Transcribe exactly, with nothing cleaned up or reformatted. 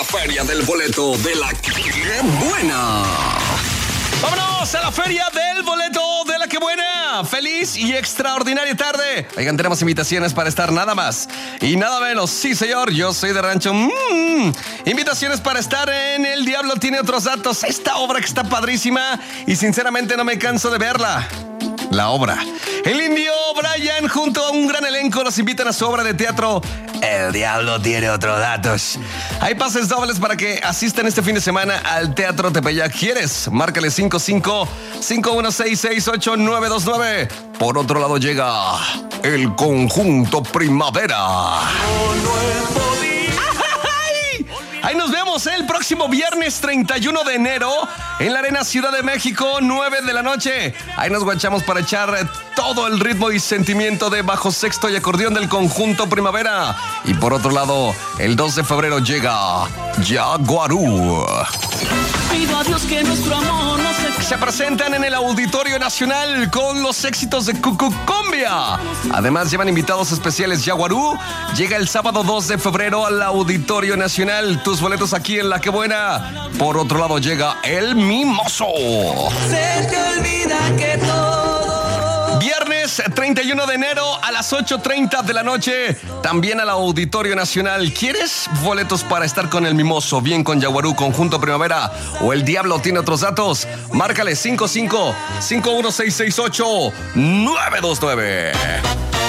Feria del boleto de la que buena. ¡Vámonos a la feria del boleto de la que buena! ¡Feliz y extraordinaria tarde! Oigan, tenemos invitaciones para estar nada más y nada menos. Sí, señor, yo soy de rancho. Mm. Invitaciones para estar en El Diablo Tiene Otros Datos. Esta obra que está padrísima y sinceramente no me canso de verla. La obra. El indio Brian junto a un gran elenco nos invitan a su obra de teatro El Diablo Tiene Otros Datos. Hay pases dobles para que asistan este fin de semana al Teatro Tepeyac. ¿Quieres? Márcale cinco cinco, cinco uno seis, seis ocho nueve dos nueve. Por otro lado llega el Conjunto Primavera. No, no he podido. Ahí nos vemos el próximo viernes treinta y uno de enero en la Arena Ciudad de México, nueve de la noche. Ahí nos guachamos para echar todo el ritmo y sentimiento de bajo sexto y acordeón del Conjunto Primavera. Y por otro lado, el dos de febrero llega Yaguarú. Pido a Dios que nuestro amor no se... Se presentan en el Auditorio Nacional con los éxitos de Cucucumbia. Además, llevan invitados especiales. Yaguarú llega el sábado dos de febrero al Auditorio Nacional. Tus boletos aquí en La Que Buena. Por otro lado, llega El Mimoso. Se te olvida que todo... Viernes treinta y uno de enero a las ocho treinta de la noche, también al Auditorio Nacional. ¿Quieres boletos para estar con El Mimoso, bien con Yaguarú, Conjunto Primavera o El Diablo Tiene Otros Datos? Márcale cinco cinco, cinco uno seis, seis ocho nueve dos nueve.